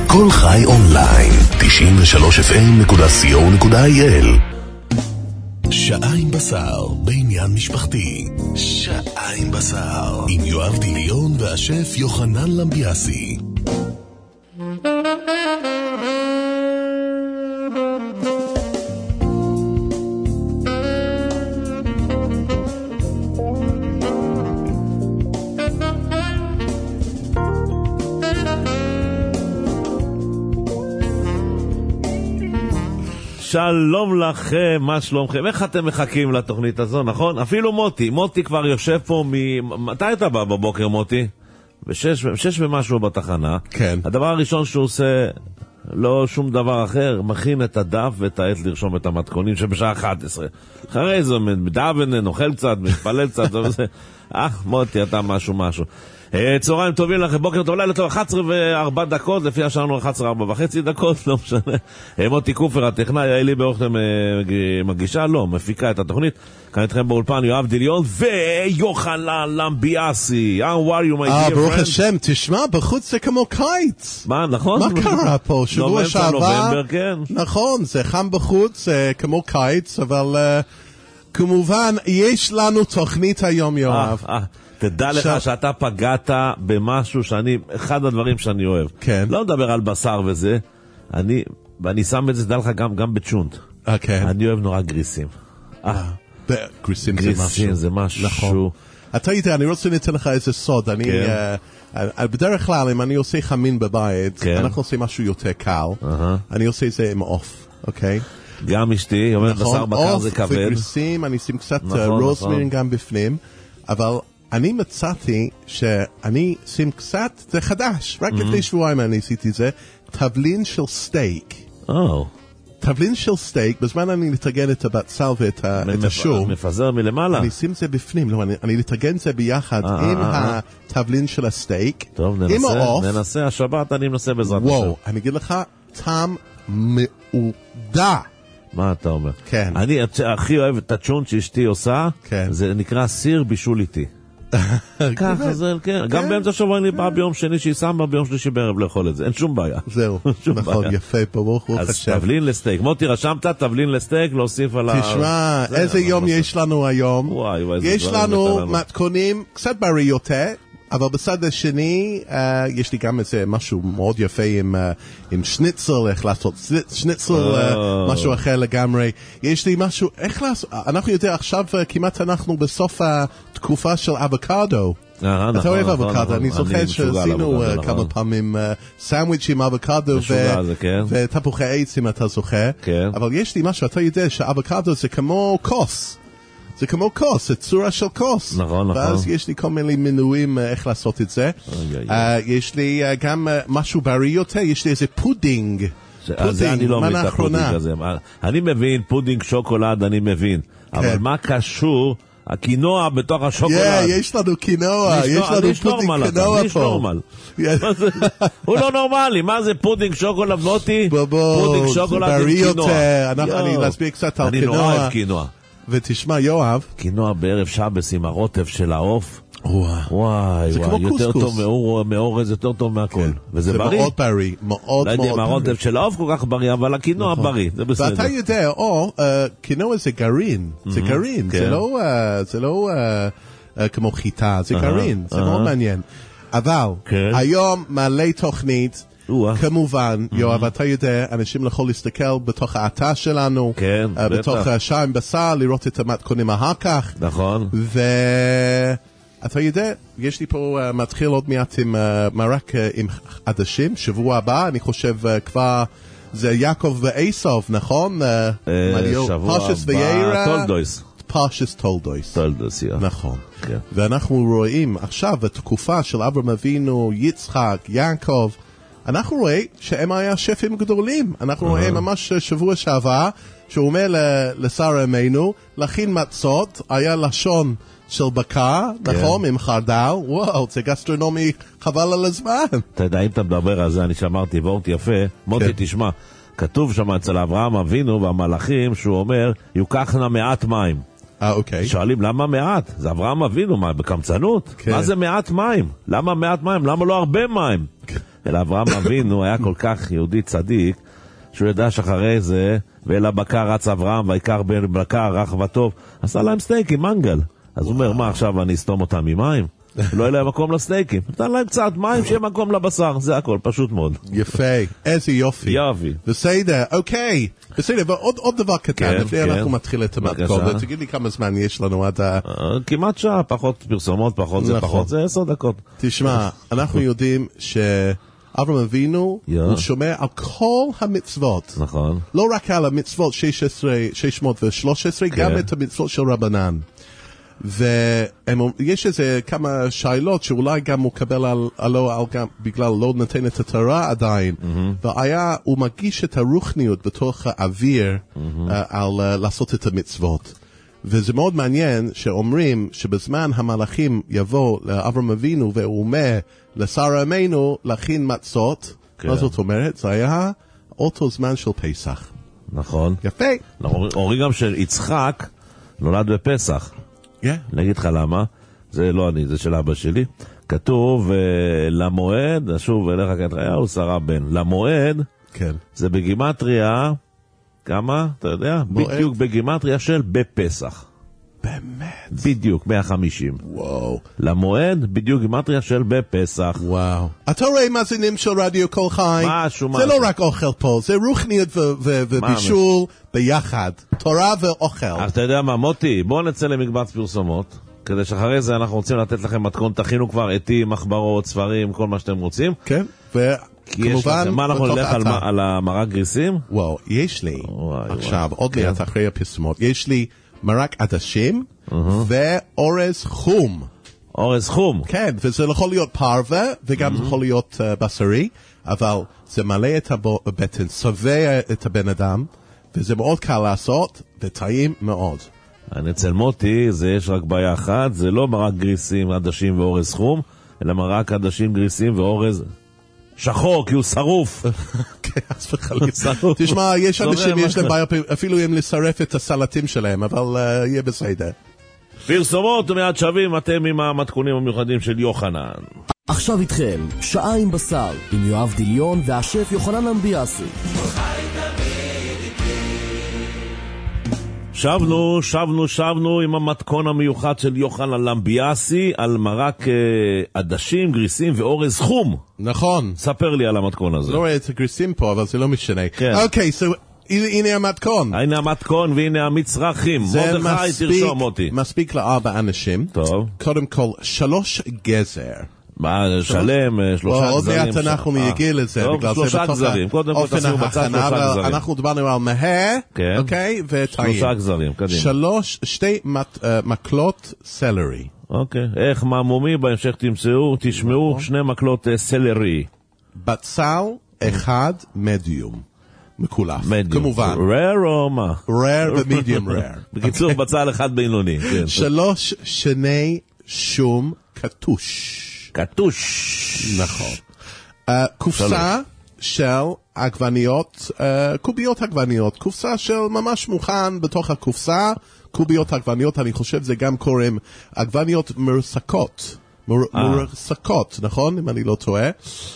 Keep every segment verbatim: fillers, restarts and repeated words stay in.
כל חי אונליין, תשעים ושלוש אף אם נקודה סי או נקודה איי אל. שעה עם בשר, בעניין משפחתי. שעה עם בשר, עם יואב דיליון והשף יוחנן למביאסי. שלום לכם, מה שלומכם? איך אתם מחכים לתוכנית הזו, נכון? אפילו מוטי, מוטי כבר יושב פה מ... מתי אתה בא בבוקר, מוטי? בשש, שש ומשהו בתחנה. כן. הדבר הראשון שהוא עושה, לא שום דבר אחר, מכין את הדף ואת העת לרשום את המתכונים שבשעה אחת עשרה. אחרי זה מדוון, נאכל קצת, מתפלל קצת, וזה... אה, מוטי, אתה משהו משהו. צהריים טובים לכם, בוקר טוב, לילה טוב, אחת עשרה וארבע דקות, לפי השערנו אחת עשרה וארבע וחצי דקות, לא משנה. מוטי קופר, הטכנאי, אלי באוכלם מגישה, לא, מפיקה את התוכנית. כאן איתכם באולפן, יואב דיליון ויוחנן למביאסי. How are you, my dear friend? אה, ברוך השם, תשמע, בחוץ זה כמו קיץ. מה, נכון? מה קרה פה? שבוע שעבר? נובמבר, כן. נכון, זה חם בחוץ, זה כמו קיץ, אבל כמובן, יש לנו תוכנית היום, יואב. אה, אה. תדע לך ש... שאתה פגעת במשהו שאני, אחד הדברים שאני אוהב. כן. לא מדבר על בשר וזה, אני, ואני שם את זה, תדע לך גם, גם בצ'ונט. אה, כן. אני אוהב נורא גריסים. אה, גריסים זה משהו. גריסים זה משהו. נכון. אתה יודע, אני רוצה לתת לך איזה סוד. אני, כן. uh, בדרך כלל, אם אני עושה חמין בבית, כן. אנחנו עושים משהו יותר קל. Uh-huh. אני עושה את זה עם עוף, אוקיי? גם אשתי, אומרת נכון, בשר בקר זה כבד. עוף וגריסים, אני אשים קצת נכון, רוזמרין נכון. גם בפנים, אבל... אני מצאתי שאני שים קצת, זה חדש, רק לפני שבועיים אני עשיתי זה, תבלין של סטייק. או. תבלין של סטייק, בזמן אני לתגן את הבצל ואת השום. מפזר מלמעלה. אני שים זה בפנים, לא, אני לתגן זה ביחד עם התבלין של הסטייק. טוב, ננסה, השבת אני מנסה בעזרת השם. וואו, אני אגיד לך, טעם מעודה. מה אתה אומר? כן. אני הכי אוהב את הצ'ונט שאשתי עושה, זה נקרא סיר בישול איתי. ככה זה, כן. גם באמצע שבוע אני בא ביום שני שהיא שמה ביום שלישי בערב לאכול את זה. אין שום בעיה. זהו, נכון, יפה, ברוך הוא חשב. אז תבלין לסטייק. מוטי, רשמת תבלין לסטייק, להוסיף על ה... תשמע, איזה יום יש לנו היום. וואי, וואי, יש לנו מתכונים קצת בריא יותר, אבל בצד השני, uh, יש לי גם איזה משהו מאוד יפה עם, uh, עם שניצל, איך לעשות שניצל, uh, משהו אחר לגמרי. יש לי משהו, איך לעשות, אנחנו יודעים עכשיו, uh, כמעט אנחנו בסוף התקופה של אבוקדו. אתה אוהב אבוקדו, אני זוכר שעשינו uh, כמה פעמים uh, סנדוויץ' עם אבוקדו ותפוחי עץ אם אתה זוכר. כן. אבל יש לי משהו, אתה יודע שאבוקדו זה כמו כוס. זה כמו כוס, זה צורה של כוס. נכון, נכון. ואז יש לי כל מיני מנויים איך לעשות את זה. יש לי גם משהו בריא יותר, יש לי איזה פודינג. זה אני לא מבין את הפודינג הזה. אני מבין, פודינג שוקולד אני מבין. אבל מה קשור הקינוע בתוך השוקולד? יש לנו קינוע, יש לנו פודינג קינוע פה. הוא לא נורמלי, מה זה פודינג שוקולד מוטי? פודינג שוקולד עם קינוע. אני נסביר קצת על קינוע. אני נורא אוהב קינוע. ותשמע, יואב, קינוע בערב שבס עם הרוטב של העוף. וואי, וואי, זה וואי, כמו יותר קוסקוס. טוב מאור, מאורז יותר טוב מהכל. כן. וזה זה בריא. מאוד בריא, מאוד מאוד בריא. לא יודע אם הרוטב של העוף כל כך בריא, אבל הקינוע נכון. בריא, זה בסדר. ואתה יודע, או, uh, קינוע זה גרעין, זה גרעין, כן. זה לא, uh, זה לא uh, uh, כמו חיטה, זה גרעין, זה מאוד מעניין. אבל, כן. היום מעלה תוכנית, כמובן, יואב, אתה יודע, אנשים יכולים להסתכל בתוך האתר שלנו, כן, בטח. בתוך שעה עם בשר, לראות את המתכונים אחר כך. נכון. ואתה יודע, יש לי פה, מתחיל עוד מעט עם מרק עם עדשים, שבוע הבא, אני חושב כבר, זה יעקב ועשו, נכון? שבוע הבא, תולדויס. פרשס תולדויס. תולדויס, יא. נכון. ואנחנו רואים עכשיו התקופה של אברהם אבינו, יצחק, יעקב, אנחנו רואים שהם היה שפים גדולים. אנחנו uh-huh. רואים ממש שבוע שעבר, שהוא אומר לשר אמנו, להכין מצות, היה לשון של בקר, כן. נכון, עם חרדל, וואו, זה גסטרונומי חבל על הזמן. אתה יודע, אם אתה מדבר על זה, אני שמרתי וורט יפה, מוטי כן. תשמע, כתוב שם אצל אברהם אבינו והמלאכים, שהוא אומר, יוקחנה מעט מים. אה, אוקיי. שואלים, למה מעט? זה אברהם אבינו, מה, בקמצנות? כן. מה זה מעט מים? למה מעט מים? למה לא הרבה מים? אלא אברהם אבינו היה כל כך יהודי צדיק, שהוא ידע שאחרי זה, ואל הבקר רץ אברהם, ויקר בן בקר, רך וטוב, עשה להם סטייקים, מנגל. אז הוא אומר, מה עכשיו אני אסתום אותם ממים? לא יהיה להם מקום לסטייקים. נתן להם קצת מים, שיהיה מקום לבשר, זה הכל, פשוט מאוד. יפה, איזה יופי. יופי. בסדר, אוקיי. בסדר, ועוד דבר קטן, כן, לפני כן. אנחנו מתחיל את המתכון, ותגיד לי כמה זמן יש לנו עד ה... כמעט שעה, פחות פרסומות, פחות זה נכון. פחות, זה עשר דקות. תשמע, אנחנו יודעים שאברהם אבינו, יא. הוא שומע על כל המצוות. נכון. לא רק על המצוות שש מאות ושלוש עשרה, גם את המצוות של רבנן. ויש איזה כמה שאלות שאולי גם הוא קבל על, עלו, על גם, בגלל לא נתן את התורה עדיין, mm-hmm. והיה, הוא מגיש את הרוחניות בתוך האוויר mm-hmm. uh, על uh, לעשות את המצוות. וזה מאוד מעניין שאומרים שבזמן המלאכים יבוא לאברהם אבינו והוא אומר לשרה אמנו להכין מצות, כן. מה זאת אומרת? זה היה אותו זמן של פסח. נכון. יפה. אומרים גם שיצחק נולד בפסח. כן. אני אגיד לך למה, זה לא אני, זה של אבא שלי. כתוב למועד, שוב אליך כתריהו, שרה בן. למועד, כן. זה בגימטריה, כמה? אתה יודע? מועד. בדיוק בגימטריה של בפסח. באמת? בדיוק, מאה וחמישים. וואו. למועד, בדיוק גימטריה של בפסח. וואו. אתה רואה מאזינים של רדיו כל חי? משהו, זה משהו. לא רק אוכל פה, זה רוחניות ו- ו- ובישול ביחד. תורה ואוכל. אז אתה יודע מה, מוטי, בואו נצא למקבץ פרסומות, כדי שאחרי זה אנחנו רוצים לתת לכם מתכון, תכינו כבר עטים, מחברות, ספרים, כל מה שאתם רוצים. כן, וכמובן... מה אנחנו נלך על, על המרק גריסים? וואו, יש לי, וואי, עכשיו, וואי. עוד כן. מעט אחרי הפרסומות, יש לי מרק עדשים ואורז חום. אורז חום. כן, וזה יכול להיות פרווה, וגם זה יכול להיות uh, בשרי, אבל זה מלא את הבטן, שבע את הבן אדם, וזה מאוד קל לעשות, וטעים מאוד. אני אצל מוטי, זה יש רק בעיה אחת, זה לא מרק גריסים, עדשים ואורז חום, אלא מרק עדשים, גריסים ואורז שחור, כי הוא שרוף. כן, אז בחליט. תשמע, יש אנשים, יש להם בעיה, אפילו אם לשרף את הסלטים שלהם, אבל יהיה בסדר. פרסומות ומיד שווים, אתם עם המתכונים המיוחדים של יוחנן. עכשיו איתכם, שעה עם בשר, עם יואב דיליון והשף יוחנן אמביאסי. שבנו, שבנו, שבנו עם המתכון המיוחד של יוחנן אמביאסי על מרק אה, עדשים, גריסים ואורז חום. נכון. ספר לי על המתכון הזה. לא רואה את הגריסים פה, אבל זה לא משנה. כן. אוקיי, so, הנה המתכון. הנה המתכון והנה המצרכים. מרדכי, תרשום אותי. מספיק לארבע אנשים. טוב. קודם כל, שלוש גזר. מה, שלם, שלושה גזרים. עוד מעט אנחנו נגיע לזה. טוב, שלושה גזרים. קודם כל תשימו בצד שלושה גזרים. אנחנו דיברנו על מהה, אוקיי, וטעים. שלושה גזרים, קדימה. שלוש, שתי מקלות סלרי. אוקיי, איך מעמומי, בהמשך תמצאו, תשמעו, שני מקלות סלרי. בצל אחד מדיום. מקולף. כמובן. רר או מה? רר ומדיום רר. בקיצור, בצל אחד בינוני. שלוש שני שום קטוש. קטוש. נכון. קופסה של עגבניות, קוביות עגבניות. קופסה של ממש מוכן בתוך הקופסה. קוביות עגבניות, אני חושב זה גם קוראים עגבניות מרסקות. מרסקות, נכון? אם אני לא טועה.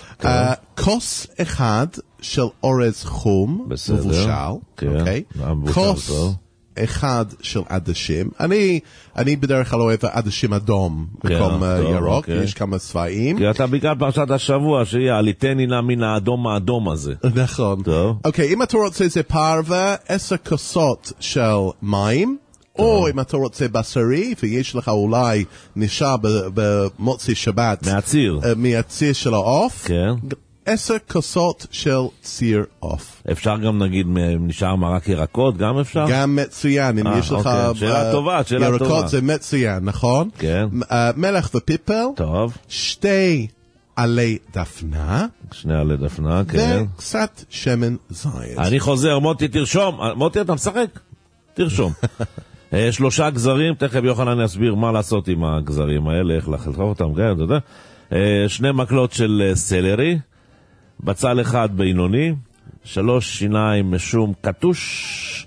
כוס אחד של אורז חום, מבושל, אוקיי? כוס אחד של עדשים. אני אני בדרך כלל אוהב עדשים אדום במקום ירוק, יש כמה צבעים. כי אתה בגלל פרשת השבוע שיהיה, עליתני נא מן האדום האדום הזה. נכון. אוקיי, אם אתה רוצה זה פרווה, עשר כוסות של מים, או אם אתה רוצה בשרי, ויש לך אולי נשאר במוצאי שבת. מהציר. מהציר של העוף. כן. עשר כוסות של ציר עוף. אפשר גם נגיד נשאר מרק ירקות, גם אפשר? גם מצוין, אם יש לך שאלה טובה, שאלה טובה. ירקות זה מצוין, נכון? כן. מלח ופיפל. טוב. שתי עלי דפנה. שני עלי דפנה, כן. וקצת שמן זית. אני חוזר, מוטי תרשום. מוטי אתה משחק? תרשום. שלושה גזרים, תכף יוחנן יסביר מה לעשות עם הגזרים האלה, איך לחלק אותם, כן, אתה יודע. שני מקלות של סלרי, בצל אחד בינוני, שלוש שיניים משום קטוש,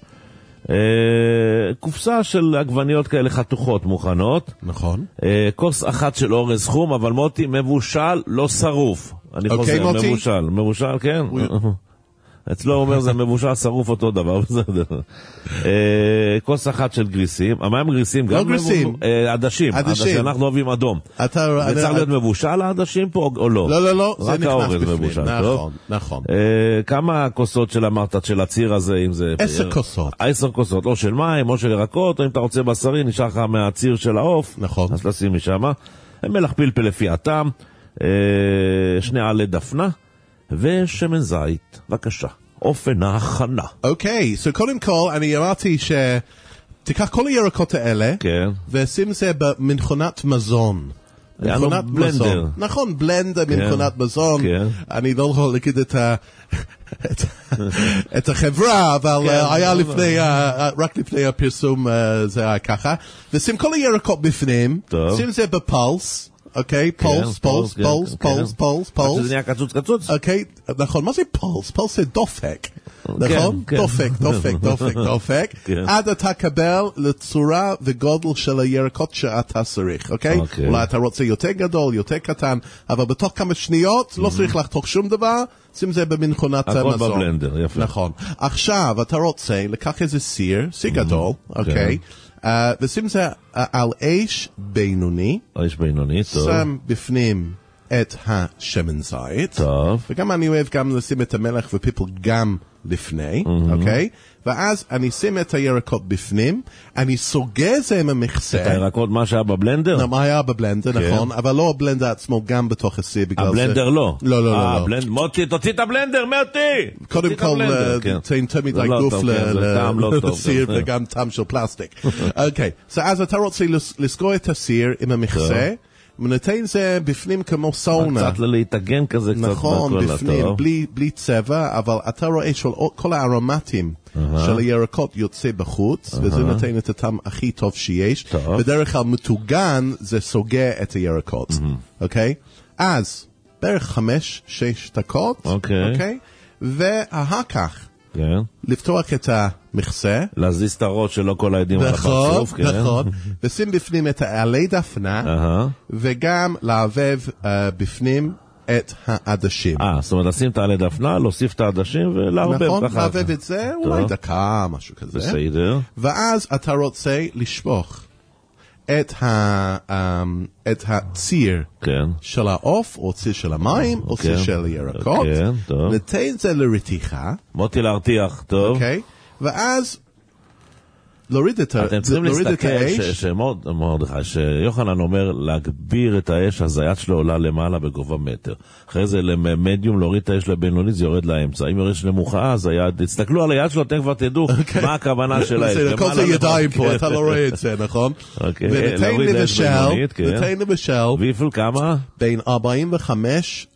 קופסה של עגבניות כאלה חתוכות מוכנות. נכון. כוס אחת של אורז חום, אבל מוטי מבושל, לא שרוף. אני אוקיי, חוזר, מוטי? מבושל, מבושל, כן. אצלו הוא אומר זה מבושל שרוף אותו דבר, בסדר. אה, כוס אחת של גריסים, המים גריסים, לא גם גריסים. מבו- אה, עדשים, עדשים. עדשים, אנחנו אוהבים אדום. אתה... זה צריך להיות מבושל העדשים פה או לא? לא, לא, לא, זה רק נכנס האורז בפנים. מבושל, נכון, טוב? נכון. אה, כמה כוסות של אמרת של הציר הזה, אם זה... עשר כוסות. עשר כוסות, או של מים, או של ירקות, או אם אתה רוצה בשרי, נשאר לך מהציר של העוף. נכון. אז תשים משם. מלח פלפל לפי הטעם, אה, שני עלי דפנה, ושמן זית. בבקשה. אופן ההכנה. אוקיי, so קודם כל, אני אמרתי ש... תיקח כל הירקות האלה, כן. ושים זה במכונת מזון. היה לו מכונת בלנדר. מזון. נכון, בלנדר ממכונת מזון. כן. אני לא יכול להגיד את ה... את- את החברה, אבל כן, אה, היה לא, לפני, אה, רק לפני הפרסום אה, זה היה ככה. ושים כל הירקות בפנים, טוב. שים זה בפולס, אוקיי? פולס, פולס, כן, פולס, כן, פולס, כן. פולס, עד פולס. שזה נהיה קצוץ קצוץ? אוקיי, נכון, מה זה פולס? פולס זה דופק, נכון? כן. דופק, דופק, דופק, דופק, כן. עד אתה קבל לצורה וגודל של הירקות שאתה צריך, אוקיי? אוקיי. אולי אתה רוצה יותר גדול, יותר קטן, אבל בתוך כמה שניות לא צריך לחתוך שום דבר, שים זה במכונת הכל מזון. בבלנדר, יפה. נכון. עכשיו אתה רוצה לקח איזה סיר, סיר גדול, אוקיי? אה, ושים זה אה, על אש בינוני, איש בינוני, טוב. שם בפנים את השמן זית. טוב. וגם אני אוהב גם לשים את המלח ופיפל גם לפני, אוקיי? ואז אני שים את הירקות בפנים, אני סוגר זה עם המכסה. את הירקות, מה שהיה בבלנדר? מה היה בבלנדר, נכון, אבל לא הבלנדר עצמו גם בתוך הסיר בגלל זה. הבלנדר לא. לא, לא, אה, לא. לא. הבלנד- מוטי, תוציא את הבלנדר, מוטי! קודם תוציא את כל, הבלנדר, אה, כן. תן יותר מדי זה לא גוף טוב, כן, זה טעם לא טוב. לסיר כן. וגם טעם של פלסטיק. אוקיי, so אז אתה רוצה לס- לסגור את הסיר עם המכסה, ונותן זה בפנים כמו סאונה. קצת להתאגן כזה, קצת נכון, בכל בפנים, הטוב. בלי, בלי צבע, אבל אתה רואה שכל הארומטים של הירקות יוצא בחוץ, וזה נותן את הטעם הכי טוב שיש. טוב. בדרך כלל מטוגן זה סוגר את הירקות, אוקיי? אז בערך חמש, שש דקות, אוקיי. אוקיי? ואחר כך כן. לפתוח את המכסה, להזיז את הראש שלא כל העדים על נכון, הפרצוף, כן. נכון, ושים בפנים את העלי דפנה, אהה. וגם לערבב אה, בפנים את העדשים. אה, זאת אומרת, לשים את העלי דפנה, להוסיף את העדשים ולערבב נכון, ככה. לערבב את זה, אולי טוב. דקה, משהו כזה. בסדר. ואז אתה רוצה לשפוך את, ה, um, את הציר כן. של העוף, או ציר של המים, או ציר כן. של הירקות. כן, טוב. נתן את זה לרתיחה, מוטי להרתיח, טוב. אוקיי? ואז להוריד את ה- אתם צריכים להוריד את להסתכל, האש. ש- שמוד- מרדכי, שיוחנן אומר להגביר את האש, אז היד שלו עולה למעלה בגובה מטר. אחרי זה למדיום להוריד את האש לבינונית, זה יורד לאמצע. אם יורד נמוכה, אז היד, תסתכלו על היד שלו, אתם כבר תדעו מה הכוונה של האש. בסדר, כל למעלה זה ידיים למעלה. פה, אתה לא רואה את זה, נכון? אוקיי, ונתן להוריד לאש לבשל, בינונית, כן. נתן לבשל ויפל כמה? בין ארבעים וחמש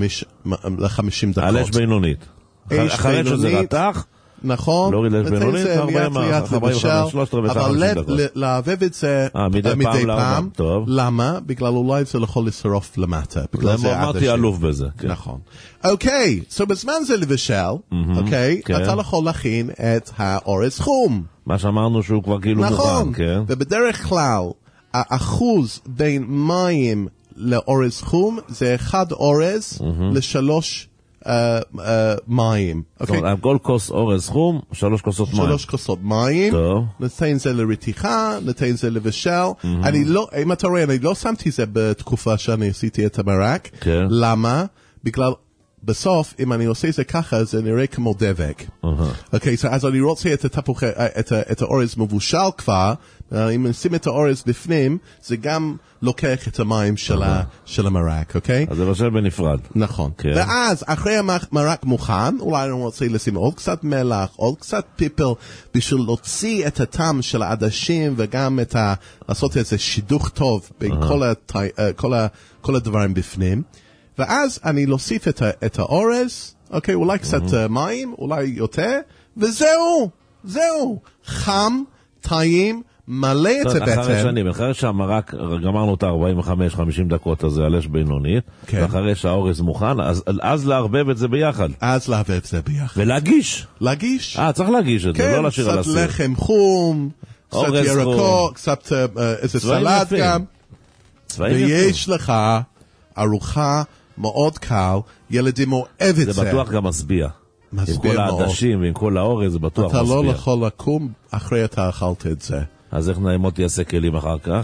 ל-חמישים דקות. על אש בינונית. אש אחרי שזה בינונית. רתח, נכון, להוריד לאש נתן בינונית, זה ארבעים, לאט לאט ארבעים וחמש, לבשל, שלושת רבעי שעה, אבל חמישים לב- דקות. ל- לערבב את זה אה, מדי פעם לארבע, טוב. למה? בגלל אולי זה יכול לשרוף למטה, בגלל זה אמרתי עדשים. אלוף בזה. כן. נכון. אוקיי, so בזמן זה לבשל, אוקיי, כן. אתה יכול להכין את האורז חום. מה שאמרנו שהוא כבר כאילו נכון, מוכן, כן? ובדרך כלל, האחוז בין מים לאורז חום זה אחד אורז לשלוש אה, אה, מים. זאת אוקיי? אומרת, על כל כוס אורז חום, שלוש כוסות מים. שלוש כוסות מים, טוב. נתן זה לרתיחה, נתן זה לבשל. אני לא, אם אתה רואה, אני לא שמתי זה בתקופה שאני עשיתי את המרק. כן. למה? בגלל בסוף, אם אני עושה זה ככה, זה נראה כמו דבק. אוקיי, אז אני רוצה את התפוחי, את ה- את האורז מבושל כבר, אה, אם נשים את האורז בפנים, זה גם לוקח את המים של ה- של המרק, אוקיי? אז זה בשל בנפרד. נכון. כן. ואז, אחרי המרק מוכן, אולי אני רוצה לשים עוד קצת מלח, עוד קצת פיפל, בשביל להוציא את הטעם של העדשים, וגם את ה... לעשות איזה שידוך טוב בין כל, הת... כל, ה... כל הדברים בפנים. ואז אני להוסיף את, ה... את האורז, אוקיי, אולי קצת uh, מים, אולי יותר, וזהו, זהו. חם, טעים, מלא את אחרי הבטן. שנים, אחרי שהמרק, גמרנו את ה-ארבעים וחמש חמישים דקות הזה על אש בינונית, כן. ואחרי שהאורז מוכן, אז, אז לערבב את זה ביחד. אז לערבב זה ביחד. ולהגיש. להגיש. אה, צריך להגיש את זה, כן, לא להשאיר על קצת הסיר. לחם חום, קצת אורז ירקות, חום. קצת אה, איזה צבעים סלט יפים. גם, צבעים יפים. ויש לך ארוחה מאוד קל, ילדים אוהב את זה. זה בטוח גם מסביע. מסביע עם כל מאוד. העדשים ועם כל האורז, זה בטוח אתה מסביע. לא יכול לקום אחרי אתה אכלת את זה. אז איך נעימות יעשה כלים אחר כך?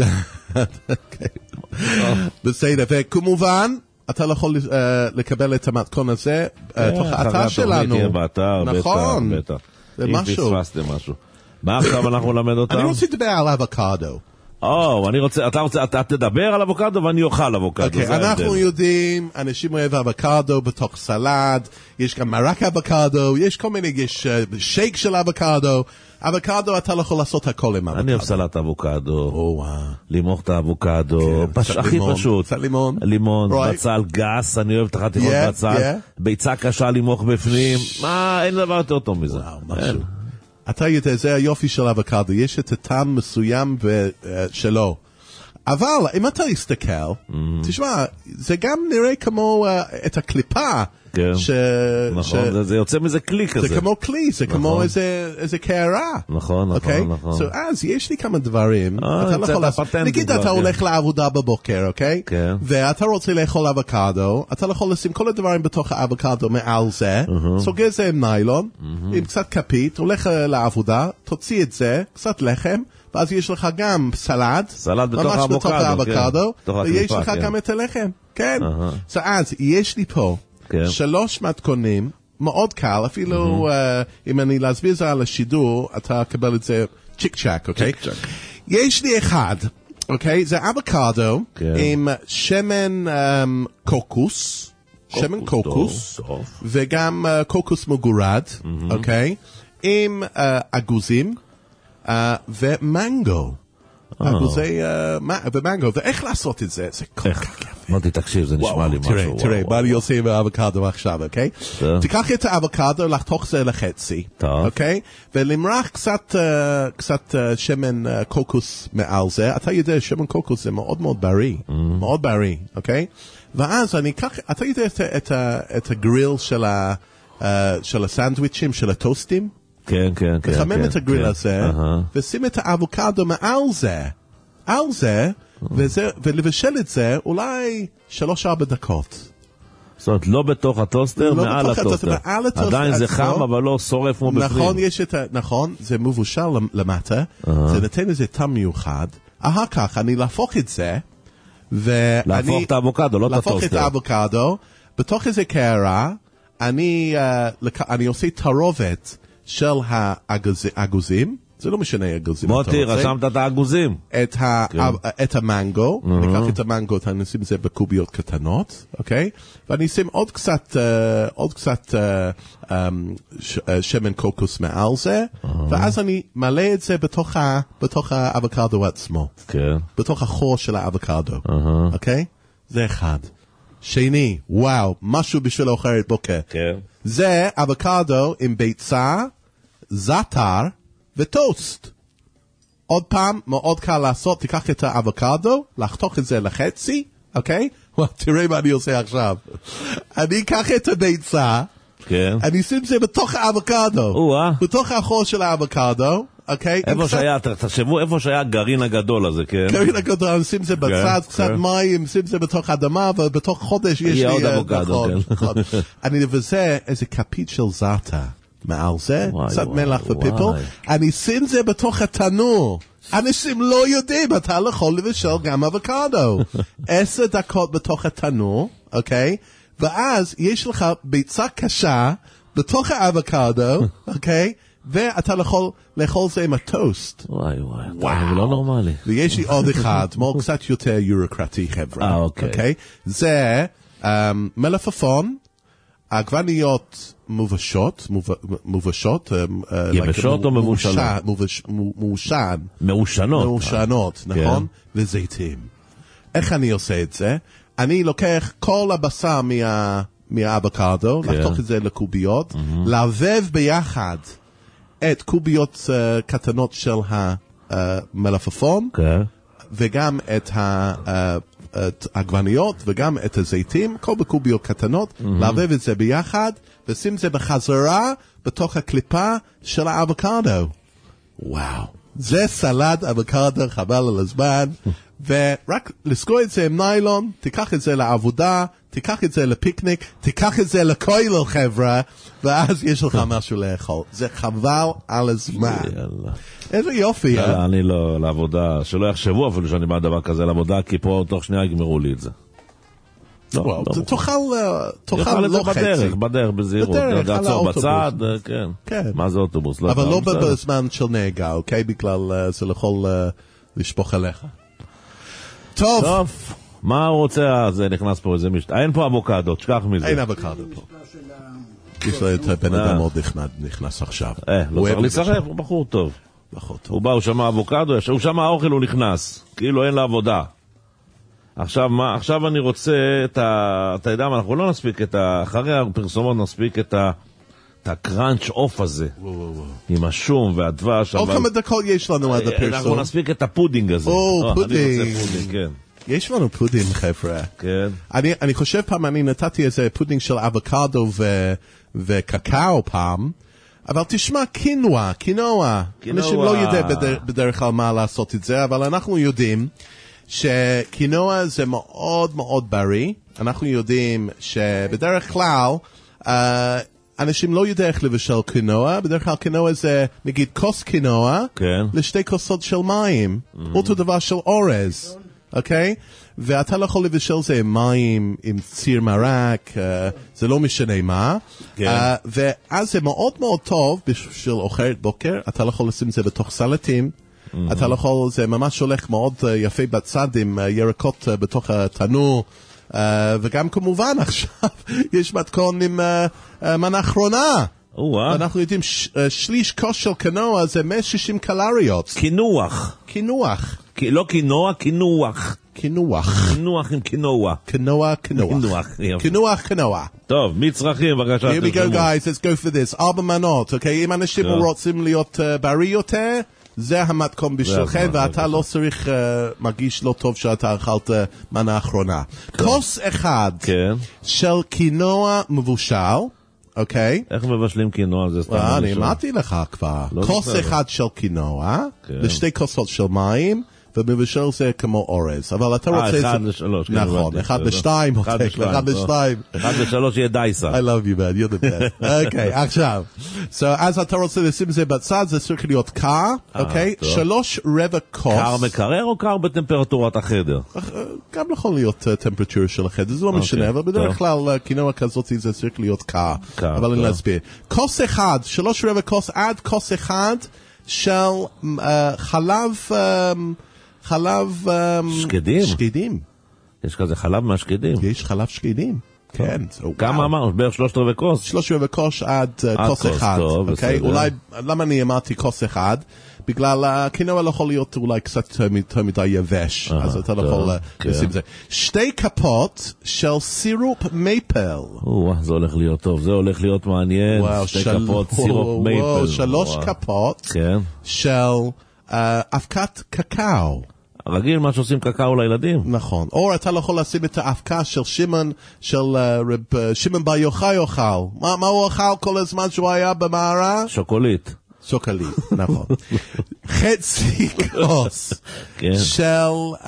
בסדר, וכמובן, אתה לא יכול uh, לקבל את המתכון הזה uh, תוך האתר שלנו. תהיה באתר, נכון. בטח. זה אם משהו. פספסתם משהו. מה עכשיו אנחנו נלמד אותם? אני רוצה לדבר על אבוקדו. או, אני רוצה, אתה רוצה, אתה תדבר על אבוקדו ואני אוכל אבוקדו. אוקיי, אנחנו יודעים, אנשים אוהב אבוקדו בתוך סלד, יש גם מרק אבוקדו, יש כל מיני, יש שייק של אבוקדו. אבוקדו, אתה לא יכול לעשות הכל עם אבוקדו. אני אוהב סלט אבוקדו, או וואו. למוך את האבוקדו, הכי פשוט. קצת לימון. לימון, Right. בצל גס, אני אוהב את החתיכות Yeah, בצל, yeah. ביצה קשה למוך בפנים, מה, אין דבר יותר טוב מזה. וואו, משהו. אתה יודע, זה היופי של אבוקדו, יש את הטעם מסוים שלו. אבל אם אתה תסתכל, תשמע, זה גם נראה כמו את הקליפה. כן, ש... נכון, ש... זה, זה יוצא מזה כלי כזה. זה כמו כלי, זה נכון. כמו איזה, איזה קערה. נכון, נכון, okay? נכון. So, אז יש לי כמה דברים, אה, אתה לא יכול לעשות, הפטנט נגיד כבר, אתה כן. הולך לעבודה בבוקר, אוקיי? כן. ואתה רוצה לאכול אבוקדו, אתה לא יכול לשים כל הדברים בתוך האבוקדו מעל זה, סוגר זה עם ניילון, עם קצת כפית, הולך לעבודה, תוציא את זה, קצת לחם, ואז יש לך גם סלד, סלד בתוך ממש האבוקדו, בתוך האבוקדו, כן. ויש הקליפה, לך כן. גם את הלחם, כן. Uh-huh. So, אז יש לי פה כן. שלוש מתכונים, מאוד קל, אפילו uh, אם אני להסביר זה על השידור, אתה קבל את זה צ'יק צ'ק, אוקיי? צ'יק צ'ק. יש לי אחד, אוקיי? זה אבוקדו כן. עם שמן um, קוקוס, שמן קוקוס, טוב, טוב. וגם uh, קוקוס מגורד, אוקיי? עם uh, אגוזים uh, ומנגו. אגוזי uh, ומנגו, ואיך לעשות את זה? זה כל כך יפה. מוטי, תקשיב, זה נשמע לי משהו. תראה, תראה, מה אני עושה עם האבוקדו עכשיו, אוקיי? טוב. תיקח את האבוקדו, לחתוך זה לחצי, טוב. אוקיי? ולמרח קצת, אה, קצת אה, שמן אה, קוקוס מעל זה. אתה יודע, שמן קוקוס זה מאוד מאוד בריא, מאוד בריא, אוקיי? ואז אני אקח, אתה יודע את, את, את הגריל של, ה, אה, של הסנדוויצ'ים, של הטוסטים? כן, כן, כן. לחמם כן, את הגריל כן. הזה, אהה. ושים את האבוקדו מעל זה, על זה, וזה, ולבשל את זה אולי שלוש ארבע דקות. זאת אומרת, לא בתוך הטוסטר, לא מעל בתוך הטוסטר. הטוסטר, מעל הטוסטר עדיין זה עצמו. חם, אבל לא שורף כמו בפנים. נכון, יש את ה... נכון, זה מבושל למטה, זה נותן איזה טעם מיוחד. אחר כך אני להפוך את זה, ואני... להפוך את האבוקדו, לא את להפוך את הטוסטר. האבוקדו, בתוך איזה קערה, אני, uh, לק... אני עושה תרובת של האגוזים, זה לא משנה אגוזים. מוטי, רשמת את האגוזים. את, ה... כן. את המנגו, ניקח את המנגו, אני אשים את זה בקוביות קטנות, אוקיי? ואני אשים עוד קצת, uh, עוד קצת uh, um, ש... uh, שמן קוקוס מעל זה, ואז אני מלא את זה בתוך, ה... בתוך האבוקדו עצמו, כן. בתוך החור של האבוקדו, אוקיי? זה אחד. שני, וואו, משהו בשביל אוכלת בוקר. כן. זה אבוקדו עם ביצה, זעתר וטוסט. עוד פעם, מאוד קל לעשות, תיקח את האבוקדו, לחתוך את זה לחצי, אוקיי? וואו, תראה מה אני עושה עכשיו. אני אקח את הביצה, כן. אני אשים את זה בתוך האבוקדו. או-אה. בתוך החור של האבוקדו, אוקיי? עם איפה קצת- שהיה, תחשבו איפה שהיה הגרעין הגדול הזה, כן? גרעין הגדול, שים את זה בצד, כן, קצת כן. מים, שים את זה בתוך האדמה, ובתוך חודש יש יהיה לי... עוד אה, אבוקדו, נכון, כן. נכון. אני וזה איזה כפית של זעתר. מעל זה, וואי, קצת וואי, מלח ופיפל, וואי. אני שים זה בתוך התנור. אנשים לא יודעים, אתה יכול לבשל גם אבוקדו. עשר דקות בתוך התנור, אוקיי? ואז יש לך ביצה קשה בתוך האבוקדו, אוקיי? ואתה יכול לאכול זה עם הטוסט. וואי וואי, זה לא נורמלי. ויש לי עוד אחד, כמו קצת יותר יורוקרטי חבר'ה. אה, אוקיי. אוקיי? זה um, מלפפון, עגבניות מובשות, מוב- מובשות, um, uh, יבשות like, או מבושלות? מושן, מובש- מו- מעושן, מעושנות. מעושנות, נכון? וזיתים. איך אני עושה את זה? אני לוקח כל הבשר מה, מהאבוקדו, כן. לחתוך את זה לקוביות, לערבב ביחד את קוביות uh, קטנות של המלפפון, כן. וגם את ה- אה, את העגבניות וגם את הזיתים, כל בקוביות קטנות, לערבב את זה ביחד, ושים זה בחזרה בתוך הקליפה של האבוקדו. וואו. זה סלט אבוקדו, חבל על הזמן, ורק לסגור את זה עם ניילון, תיקח את זה לעבודה, תיקח את זה לפיקניק, תיקח את זה לכולל חבר'ה, ואז יש לך משהו לאכול. זה חבל על הזמן. איזה יופי, אה? אני לא, לעבודה, שלא יחשבו אפילו שאני בא דבר כזה לעבודה, כי פה תוך שנייה יגמרו לי את זה. תאכל לא חצי. בדרך, בדרך, בזהירות. לעצור בצד, כן. מה זה אוטובוס? אבל לא בזמן של נהיגה, אוקיי? בגלל זה יכול לשפוך עליך. טוב. טוב. מה הוא רוצה? זה נכנס פה איזה משת... אין פה אבוקדות, שכח מזה. אין אבוקדו פה. יש לו את בן אדם מאוד נכנס עכשיו. אה, לא צריך להישרף, הוא בחור טוב. הוא בא, הוא שמע אבוקדו, הוא שמע האוכל, הוא נכנס. כאילו אין לה עבודה. עכשיו, מה, עכשיו אני רוצה את ה... אתה יודע מה, אנחנו לא נספיק את ה... אחרי הפרסומות נספיק את ה... את הקראנץ' אוף הזה. עם השום והדבש. עוד כמה דקות יש לנו עד הפרסום. אנחנו נספיק את הפודינג הזה. או, פודינג. אני רוצה פודינג, כן. יש לנו פודינג, חבר'ה. כן. אני, אני חושב פעם, אני נתתי איזה פודינג של אבוקדו ו... וקקאו פעם, אבל תשמע, קינוע, קינוע. אנשים לא יודעים בדרך, בדרך כלל מה לעשות את זה, אבל אנחנו יודעים שקינוע זה מאוד מאוד בריא. אנחנו יודעים שבדרך כלל, uh, אנשים לא יודעים איך לבשל קינוע, בדרך כלל קינוע זה, נגיד, כוס קינוע, כן. לשתי כוסות של מים, mm-hmm. אותו דבר של אורז, אוקיי? ואתה לא יכול לבשל זה עם מים, עם ציר מרק, uh, זה לא משנה מה, כן. uh, ואז זה מאוד מאוד טוב בשביל אוכלת בוקר, אתה לא יכול לשים את זה בתוך סלטים, mm-hmm. אתה לא יכול, זה ממש הולך מאוד uh, יפה בצד עם uh, ירקות uh, בתוך התנור, Uh, וגם כמובן עכשיו יש מתכון עם uh, uh, מנה אחרונה. אנחנו יודעים ש, uh, שליש כוס של קינוע זה מאה ושישים קלוריות. קינוח. קינוח. לא קינוע, קינוח. קינוח. קינוח עם קינוע. קינוע, קינוח. קינוח, קינוע. טוב, מצרכים, בבקשה. Here we go guys, let's go for this. ארבע מנות, אוקיי? אם אנשים רוצים להיות uh, בריא יותר, זה המתכון בשבילכם, ואתה לא צריך, מרגיש לא טוב שאתה אכלת מנה אחרונה. כוס אחד של קינוע מבושל, אוקיי? איך מבשלים קינוע? זה סתם מבושל. אני אמרתי לך כבר. כוס אחד של קינוע, לשתי כוסות של מים, ומבשל זה כמו אורז. אבל אתה רוצה... אה, אחד לשלוש. נכון, אחד לשתיים. אחד לשתיים. אחד לשלוש יהיה דייסה. I love you, man. You're the best. אוקיי, עכשיו. So, אז אתה רוצה לשים זה בצד, זה צריך להיות קר, אוקיי? שלוש רבע כוס. קר מקרר או קר בטמפרטורת החדר? גם יכול להיות טמפרטורה של החדר, זה לא משנה, אבל בדרך כלל קינוע כזאת זה צריך להיות קר. אבל אני להסביר. כוס אחד, שלוש רבע כוס עד כוס אחד של חלב... חלב... שקדים? שקדים. יש כזה חלב מהשקדים. יש חלב שקדים, כן. כמה אמרנו? בערך שלושת רבעי כוס? שלושת רבעי כוס עד כוס אחד. אוקיי? אולי, למה אני אמרתי כוס אחד? בגלל הקינוע לא יכול להיות אולי קצת יותר מדי יבש, אז אתה לא יכול לשים זה. שתי כפות של סירופ מייפל. זה הולך להיות טוב, זה הולך להיות מעניין. שתי כפות סירופ מייפל. שלוש כפות של... אבקת קקאו. רגיל מה שעושים קקאו לילדים. נכון. או אתה לא יכול לשים את האבקה של שימן, של רב שימן בר יוחאי אוכל. מה, מה הוא אוכל כל הזמן שהוא היה במערה? שוקולית. שוקולית, נכון. חצי כוס של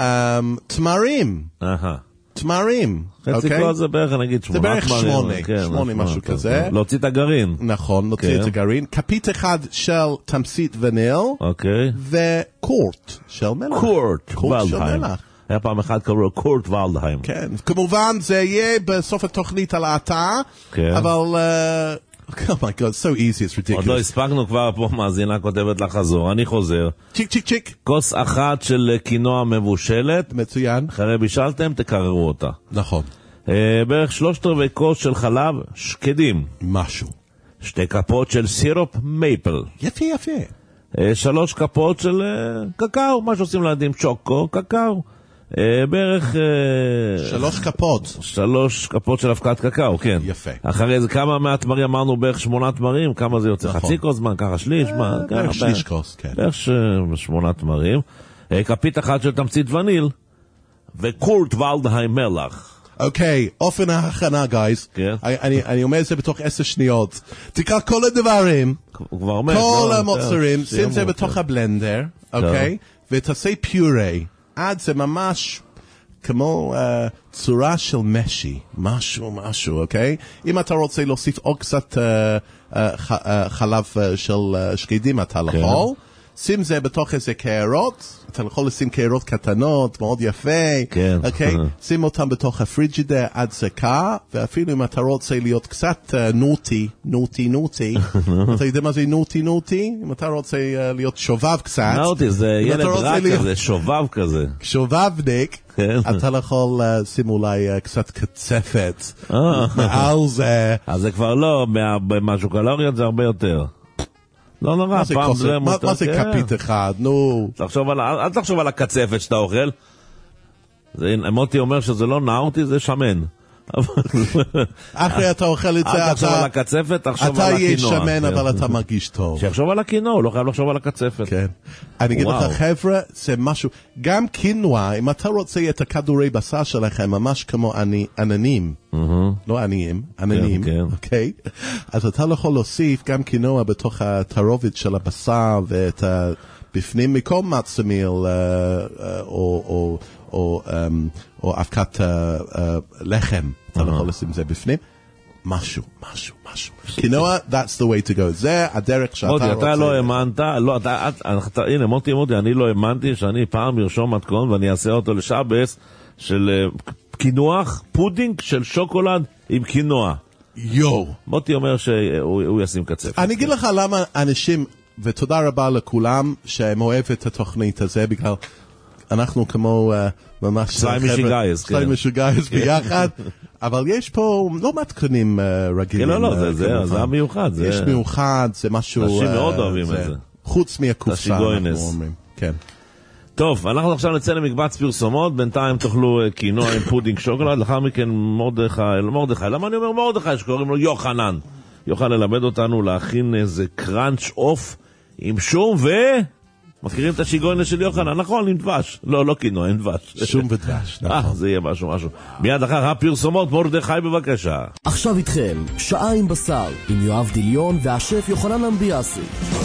תמרים. אהה. תמרים. חצי כוס זה בערך נגיד שמונה תמרים. זה בערך שמונה, שמונה משהו כזה. להוציא את הגרעין. נכון, להוציא את הגרעין. כפית אחד של תמצית וניל. אוקיי. וקורט של מלח. קורט. קורט של מלח. היה פעם אחד קראו לו קורט ולדהיים. כן. כמובן זה יהיה בסוף התוכנית על האתר. כן. אבל... Oh my God, so easy, it's ridiculous. עוד לא הספקנו כבר, פה מאזינה כותבת לחזור, אני חוזר. צ'יק צ'יק צ'יק. כוס אחת של קינוע מבושלת. מצוין. אחרי בישלתם, תקררו אותה. נכון. בערך שלושת רבעי כוס של חלב שקדים. משהו. שתי כפות של סירופ מייפל. יפה יפה. שלוש כפות של קקאו, מה שעושים לילדים, שוקו, קקאו. בערך... שלוש כפות. שלוש כפות של אבקת קקאו, כן. יפה. אחרי זה כמה מהתמרים אמרנו בערך שמונה תמרים, כמה זה יוצא? חצי כוס זמן, ככה שליש? בערך שליש כוס, כן. בערך שמונה תמרים. כפית אחת של תמצית וניל, וקורט ולדהיים מלח. אוקיי, אופן ההכנה, גייז. כן. אני אומר את זה בתוך עשר שניות. תקרא כל הדברים, כל המוצרים, שים זה בתוך הבלנדר, אוקיי? ותעשה פיורי. עד זה ממש כמו uh, צורה של משי, משהו, משהו, אוקיי? אם אתה רוצה להוסיף עוד קצת uh, uh, ח, uh, חלב uh, של uh, שקדים, אתה כן. יכול. שים זה בתוך איזה קערות, אתה יכול לשים קערות קטנות, מאוד יפה, כן. אוקיי? שים אותם בתוך הפריג'ידר עד זה קר, ואפילו אם אתה רוצה להיות קצת uh, נוטי, נוטי, נוטי, אתה יודע מה זה נוטי, נוטי? אם אתה רוצה uh, להיות שובב קצת, נוטי, זה ילד רע להיות... כזה, שובב כזה. שובבניק, כן. אתה יכול לשים אולי uh, קצת קצפת, מעל זה. אז זה כבר לא, במשהו קלוריות זה הרבה יותר. לא נורא, פעם זה מותר. מה זה כפית אחד? נו. אל תחשוב על הקצפת שאתה אוכל. מוטי אומר שזה לא נאותי, זה שמן. אחרי אתה אוכל את זה, אל תחשוב על הקצפת, תחשוב על הקינוע. אתה יהיה שמן, אבל אתה מרגיש טוב. שיחשוב על הקינוע, הוא לא חייב לחשוב על הקצפת. כן. אני אגיד לך, חבר'ה, זה משהו, גם קינוע, אם אתה רוצה את הכדורי בשר שלכם, ממש כמו עננים, לא עניים, עננים, אוקיי? אז אתה יכול להוסיף גם קינוע בתוך התערובת של הבשר, ואת בפנים מכל מצמיל, או או אבקת לחם, אתה יכול לשים זה בפנים. משהו, משהו, משהו. קינוע, that's the way to go. זה הדרך שאתה רוצה. מוטי, אתה לא האמנת, לא, אתה, הנה, מוטי, מוטי, אני לא האמנתי שאני פעם ארשום מתכון ואני אעשה אותו לשבס של קינוח, פודינג של שוקולד עם קינוע. יו. מוטי אומר שהוא ישים קצפת. אני אגיד לך למה אנשים, ותודה רבה לכולם שהם אוהב את התוכנית הזה, בגלל אנחנו כמו ממש סליים משוגייז, כן. סליים משוגייז ביחד, אבל יש פה לא מתכונים רגילים. כן, לא, לא, זה המיוחד. יש מיוחד, זה משהו... אנשים מאוד אוהבים את זה. חוץ מהקופסה, אנחנו אומרים. כן. טוב, אנחנו עכשיו נצא למקבץ פרסומות, בינתיים תאכלו קינוע עם פודינג שוקולד, לאחר מכן מרדכי, מרדכי, למה אני אומר מרדכי שקוראים לו יוחנן? יוכל ללמד אותנו להכין איזה קראנץ' אוף עם שום ו... מכירים את השיגוינה של יוחנן? נכון, עם דבש. לא, לא קינוע, עם דבש. שום ודבש, נכון. אה, זה יהיה משהו, משהו. מיד אחר הפרסומות, מרדכי בבקשה. עכשיו איתכם, שעה עם בשר, עם יואב דיליון והשף יוחנן אמביאסי.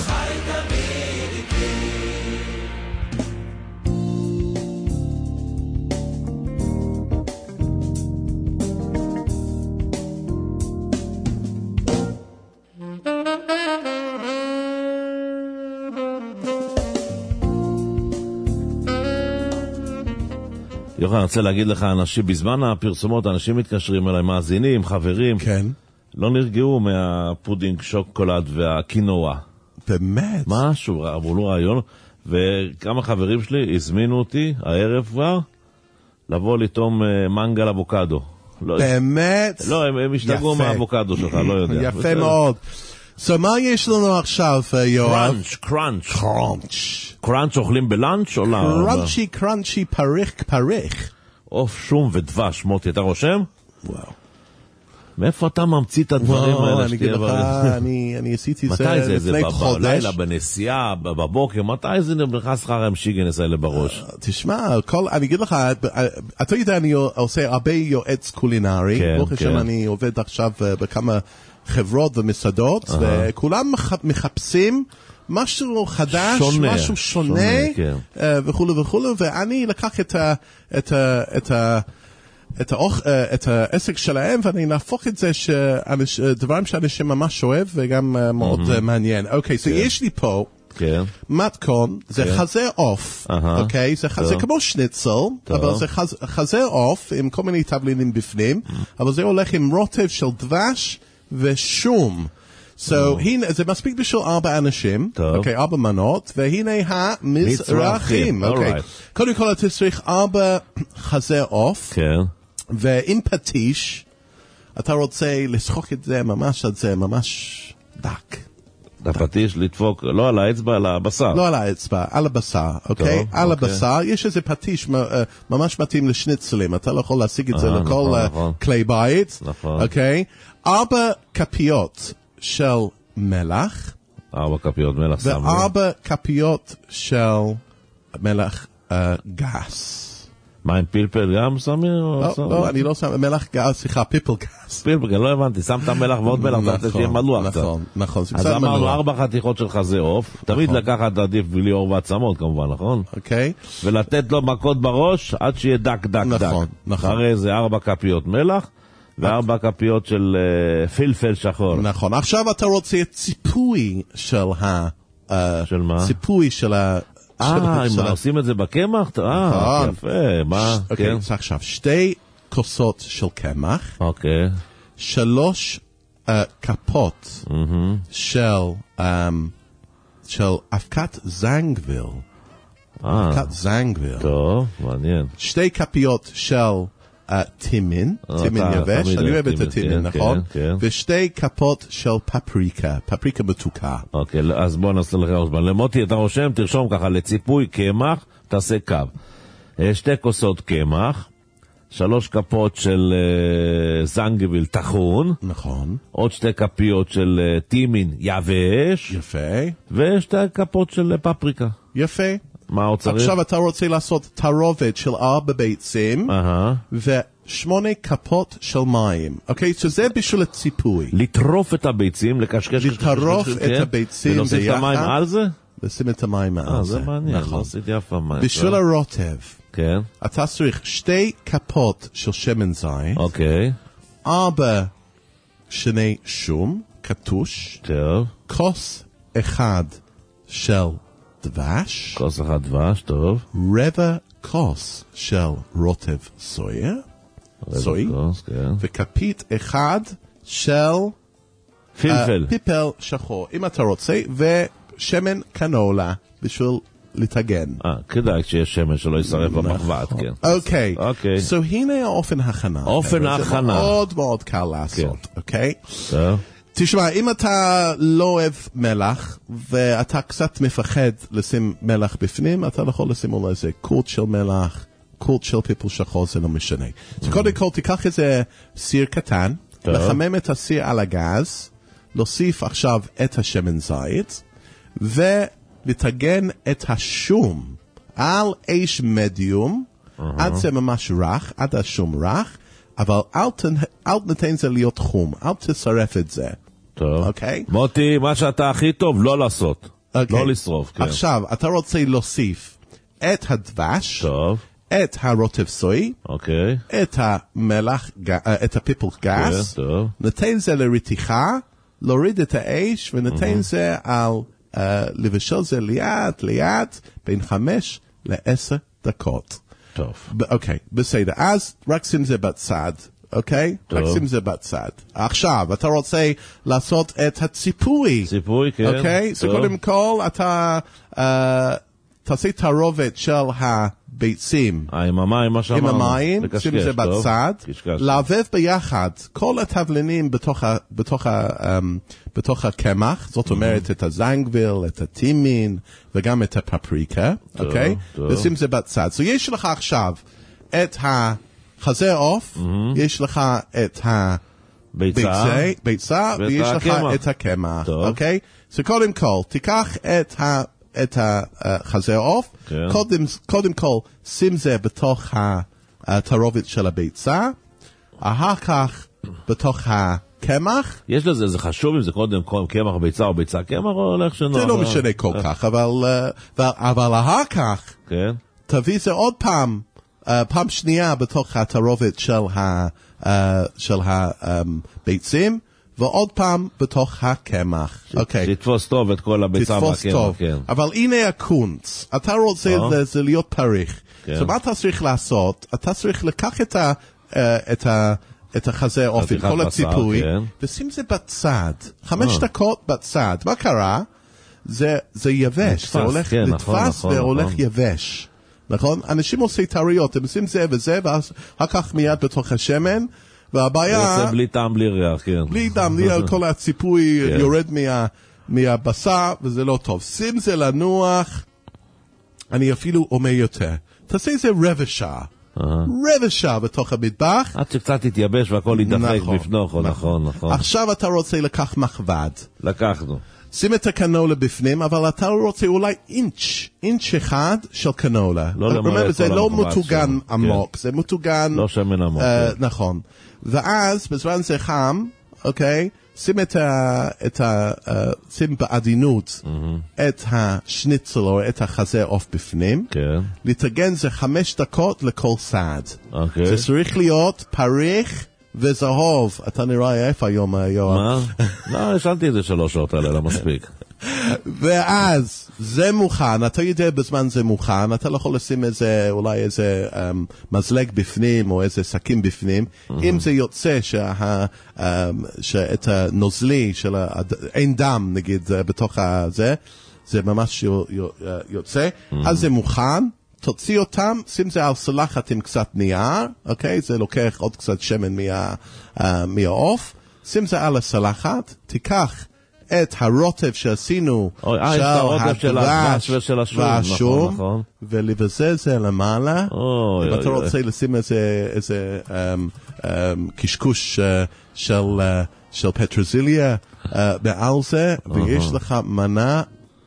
יוחנן, אני רוצה להגיד לך, אנשים, בזמן הפרסומות, אנשים מתקשרים אליי, מאזינים, חברים, כן. לא נרגעו מהפודינג שוקולד והקינוע. באמת? משהו, עברו רעיון, וכמה חברים שלי הזמינו אותי, הערב כבר, לבוא לטום מנגל אבוקדו. באמת? לא, הם, הם השתגעו מהאבוקדו שלך, לא יודע. יפה בסדר. מאוד. So, מה יש לנו עכשיו, יואב? קראנץ', קראנץ'. קראנץ'. קראנץ' אוכלים בלאנץ' או לא? קראנצ'י, קראנצ'י, פריך, פריך. עוף, שום ודבש, מוטי, אתה רושם? וואו. מאיפה אתה ממציא את הדברים האלה? וואו, אני אגיד לך, אני עשיתי זה לפני חודש. בלילה, בנסיעה, בבוקר, מתי זה נכנס לך המשיגנס האלה בראש? תשמע, אני אגיד לך, אתה יודע, אני עושה הרבה יועץ קולינרי. ברוך השם, אני עובד עכשיו בכמה חברות ומסעדות, וכולם מחפשים משהו חדש, שונה, משהו שונה, שונה כן. וכו' וכו', ואני לקח את ה... את ה... את ה... את, האוכ... את העסק שלהם, ואני נהפוך את זה שאנש... דברים שאנשים ממש אוהב, וגם uh, מאוד mm-hmm. uh, מעניין. אוקיי, okay, so כן. יש לי פה כן. מתכון, זה כן. חזה עוף, אוקיי? זה חזה כמו שניצל, אבל זה חז... חזה עוף עם כל מיני תבלינים בפנים, mm-hmm. אבל זה הולך עם רוטב של דבש ושום. So, הנה, זה מספיק בשביל ארבע אנשים, אוקיי, ארבע מנות, והנה המזרחים, אוקיי. קודם כל, אתה צריך ארבע חזה עוף, ועם פטיש, אתה רוצה לשחוק את זה ממש עד זה, ממש דק. הפטיש לדפוק, לא על האצבע, על הבשר. לא על האצבע, על הבשר, אוקיי? על הבשר, יש איזה פטיש ממש מתאים לשניצלים, אתה לא יכול להשיג את זה לכל כלי בית, אוקיי? ארבע כפיות של מלח. ארבע כפיות מלח סמי. וארבע כפיות של מלח uh, גס. מה עם פלפל גם שמים? לא, לא, אני לא שם, מלח גז, סליחה, פיפל גז. פלפל, לא הבנתי, שמת מלח ועוד מלח, אתה רוצה שיהיה מלוח קצת. נכון, נכון. אז אמרנו ארבע חתיכות של חזה עוף, תמיד לקחת עדיף בלי עור ועצמות כמובן, נכון? אוקיי. ולתת לו מכות בראש עד שיהיה דק דק דק. נכון, נכון. אחרי זה ארבע כפיות מלח, וארבע כפיות של פלפל שחור. נכון, עכשיו אתה רוצה ציפוי של ה... של מה? ציפוי של ה... אה, אם עושים את זה בקמח? אה, יפה, מה? אוקיי, אז עכשיו, שתי כוסות של קמח, אוקיי. שלוש כפות של של אבקת זנגוויל. אבקת זנגוויל. טוב, מעניין. שתי כפיות של טימין, טימין יבש, אני אוהב את הטימין, נכון? ושתי כפות של פפריקה, פפריקה מתוקה. אוקיי, אז בוא נעשה לך עוד זמן. למוטי, אתה רושם, תרשום ככה, לציפוי קמח, תעשה קו. שתי כוסות קמח, שלוש כפות של זנגוויל טחון. נכון. עוד שתי כפיות של טימין יבש. יפה. ושתי כפות של פפריקה. יפה. מה עוד צריך? עכשיו אתה רוצה לעשות תערובת של ארבע ביצים, ושמונה כפות של מים, אוקיי? שזה בשביל הציפוי. לטרוף את הביצים, לקשקש, לטרוף את הביצים ביחד. ולהוסיף את המים על זה? לשים את המים על זה. אה, זה מעניין, לא עשיתי אף פעם מים. בשביל הרוטב, כן. אתה צריך שתי כפות של שמן זית, אוקיי. ארבע שני שום, קטוש, טוב. כוס אחד של דבש, כוס אחד דבש, טוב. רבע כוס של רוטב סויה, סוי, כוס, כן. וכפית אחד של פלפל. uh, פיפל שחור, אם אתה רוצה, ושמן קנולה בשביל לתגן. אה, כדאי שיש שמן שלא יישרף במחבת, כן. אוקיי. אוקיי. So הנה האופן הכנה. אופן ההכנה. זה מאוד מאוד קל לעשות, אוקיי? טוב. תשמע, אם אתה לא אוהב מלח, ואתה קצת מפחד לשים מלח בפנים, אתה יכול לשים אולי איזה קורט של מלח, קורט של פיפל שחור, זה לא משנה. אז קודם כל, תיקח איזה סיר קטן, לחמם את הסיר על הגז, להוסיף עכשיו את השמן זית, ולטגן את השום על אש מדיום, עד זה ממש רך, עד השום רך, אבל אל, תנ... אל נתן זה להיות חום, אל תשרף את זה. טוב. אוקיי? מוטי, מה שאתה הכי טוב, לא לעשות. אוקיי. לא לשרוף, כן. עכשיו, אתה רוצה להוסיף את הדבש, טוב. את הרוטב סוי, אוקיי. את המלח, את הפיפל גס, כן, טוב. נתן זה לרתיחה, להוריד את האש, ונתן mm-hmm. זה על, uh, לבשל זה ליד, ליד, בין חמש לעשר דקות. טוב. אוקיי, בסדר. אז רק שים זה בצד, אוקיי? רק שים זה בצד. עכשיו, אתה רוצה לעשות את הציפוי. ציפוי, כן. אוקיי? אז קודם כל, אתה תעשה תערובת של הביצים. עם המים, מה שאמרנו. עם המים, שים זה בצד. לעבב ביחד כל התבלינים בתוך הקמח, זאת אומרת את הזנגוויל, את הטימין, וגם את הפפריקה, אוקיי? ושים זה בצד. אז יש לך עכשיו את החזה עוף, יש לך את הביצה, ויש לך את הקמח, אוקיי? אז קודם כל, תיקח את ה... את החזה עוף, כן. קודם, קודם כל שים זה בתוך התערובת של הביצה, אחר כך בתוך הקמח. יש לזה, זה חשוב אם זה קודם כל קמח ביצה או ביצה קמח או הולך שנוח? זה לא משנה כל כך, אבל, אבל אחר כך כן. תביא זה עוד פעם, פעם שנייה בתוך התערובת של, ה, של הביצים, ועוד פעם בתוך הקמח. אוקיי. תתפוס טוב את כל הביצה והקמח. תתפוס טוב. אבל הנה הקונץ. אתה רוצה זה להיות פריך. אז מה אתה צריך לעשות? אתה צריך לקח את החזה עוף, את כל הציפוי, ושים זה בצד. חמש דקות בצד. מה קרה? זה יבש. זה הולך נתפס והולך יבש. נכון? אנשים עושים טעויות, הם עושים זה וזה, ואחר כך מיד בתוך השמן, והבעיה... זה בלי טעם, בלי ריח, כן. בלי טעם, כל הציפוי יורד מהבשר, וזה לא טוב. שים זה לנוח, אני אפילו אומר יותר. תעשה איזה רבע שעה, רבע שעה בתוך המטבח. עד שקצת התייבש והכל ידפק בפנוך, נכון, נכון. עכשיו אתה רוצה לקח מחבד. לקחנו. שים את הקנולה בפנים, אבל אתה רוצה אולי אינץ', אינץ' אחד של קנולה. לא למראה את זה כל לא המחבד מוטוגן שם. עמוק, כן. זה מוטוגן... לא שמן עמוק. Uh, כן. נכון. ואז, בזמן זה חם, אוקיי, שים את ה... את ה uh, שים בעדינות mm-hmm. את השניצל או את החזה עוף בפנים. כן. לטגן זה חמש דקות לכל סעד. אוקיי. זה צריך להיות פריך וזהוב. אתה נראה איפה היום, יואב? מה? לא, ישנתי את זה שלוש שעות האלה, לא מספיק. ואז זה מוכן, אתה יודע בזמן זה מוכן, אתה לא יכול לשים איזה, אולי איזה um, מזלג בפנים או איזה סכין בפנים, mm-hmm. אם זה יוצא שה, um, שאת הנוזלי, של ה, אין דם נגיד בתוך הזה, זה ממש יוצא, mm-hmm. אז זה מוכן, תוציא אותם, שים זה על סלחת עם קצת נייר, אוקיי? זה לוקח עוד קצת שמן מה, uh, מהעוף, שים זה על הסלחת, תיקח את הרוטב שעשינו של הדבש ושל השום, נכון, ולבזל זה למעלה. אם אתה רוצה לשים איזה קשקוש של פטרוזיליה מעל זה, ויש לך מנה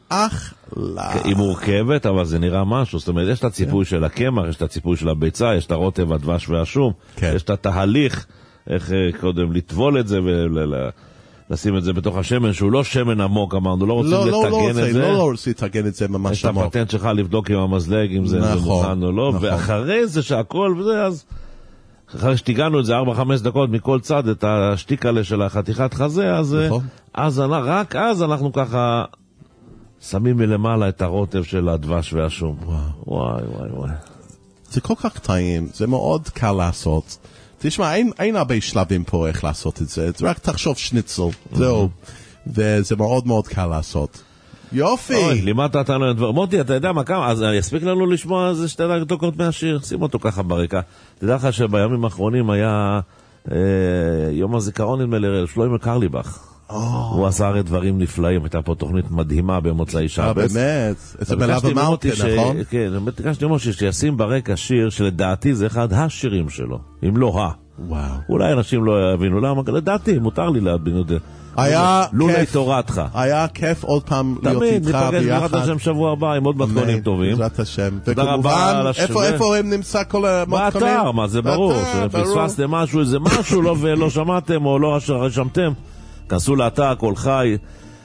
אחלה. היא מורכבת, אבל זה נראה משהו. זאת אומרת, יש את הציפוי של הקמח, יש את הציפוי של הביצה, יש את הרוטב, הדבש והשום, יש את התהליך, איך קודם לטבול את זה ול... לשים את זה בתוך השמן, שהוא לא שמן עמוק, אמרנו, לא רוצים לא, לתגן לא, לא את זה. לא, לא רוצים לתגן את זה ממש עמוק. יש את הפטנט שלך לבדוק עם המזלג, אם זה נכון, מוכן או לא, נכון. ואחרי זה שהכל וזה, אז אחרי שתיגענו את זה ארבע חמש דקות מכל צד, את השתיק עלה של החתיכת חזה, אז, נכון. אז רק אז אנחנו ככה שמים מלמעלה את הרוטב של הדבש והשום. וואו. וואי, וואי, וואי. זה כל כך טעים, זה מאוד קל לעשות. תשמע, אין, אין הרבה שלבים פה איך לעשות את זה, רק תחשוב שניצל, זהו, וזה מאוד מאוד קל לעשות. יופי! אוי, לימדת אותנו את דבר. מוטי, אתה יודע מה כמה, אז יספיק לנו לשמוע איזה שתי דקות מהשיר, שים אותו ככה ברקע. תדע לך שבימים האחרונים היה אה, יום הזיכרון נדמה לי, שלמה קרליבך. Oh. הוא עשה הרי דברים נפלאים, הייתה פה תוכנית מדהימה במוצאי שבת. אה, באמת? זה בלב המאוטן, נכון? כן, ביקשתי משה שישים ברקע שיר שלדעתי זה אחד השירים שלו, אם לא ה. וואו. אולי אנשים לא יבינו למה, לדעתי, מותר לי להבין את זה. היה לולי תורתך. היה כיף עוד פעם להיות איתך ביחד. תמיד, ניפגש בעזרת השם שבוע הבא עם עוד מתכונים טובים. בעזרת השם. וכמובן, איפה הם נמצא כל המתכונים? באתר, מה זה ברור. שפספסתם משהו, איזה משהו, לא שמעתם או לא רשמתם. כנסו לאתר כל חי,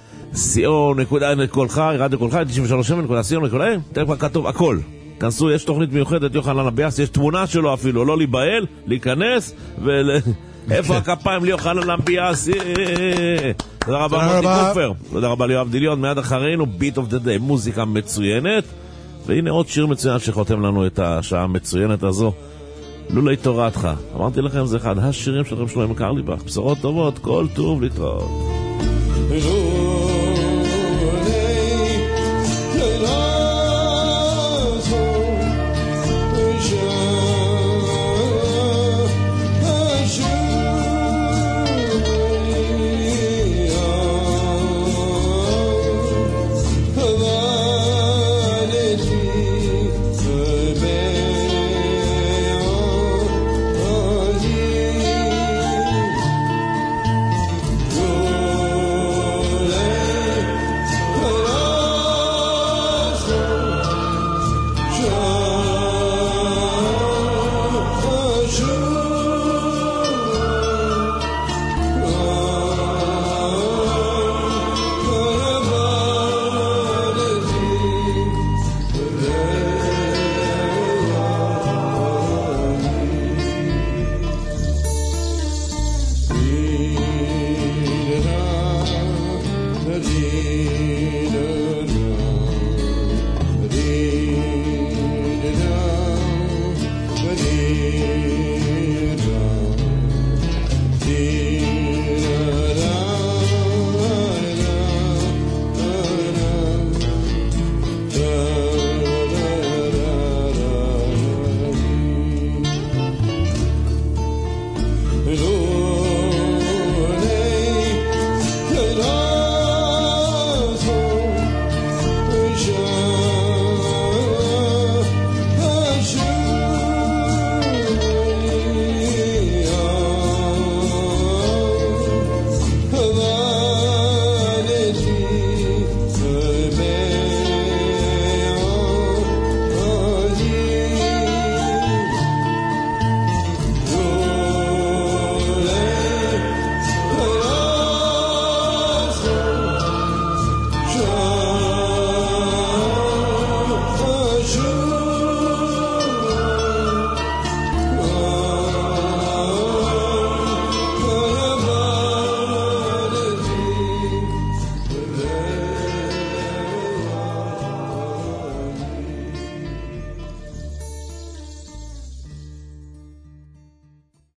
סי-או נקודה כל חי, רדיו כל חי, תשעים ושלוש שבע נקודה סי-או נקודה איי, תראה כבר כתוב הכל. כנסו, יש תוכנית מיוחדת, יוחנן אביאס, יש תמונה שלו אפילו, לא להיבהל, להיכנס, ול... איפה הכפיים ליוחנן אביאס? תודה רבה מוטי קופר, תודה רבה ליואב דיליון, מיד אחרינו, Beat of the Day, מוזיקה מצוינת, והנה עוד שיר מצוין שחותם לנו את השעה המצוינת הזו. לולי תורתך, אמרתי לכם, זה אחד השירים שלכם שלמה קרליבך, בשורות טובות, כל טוב, להתראות. Hey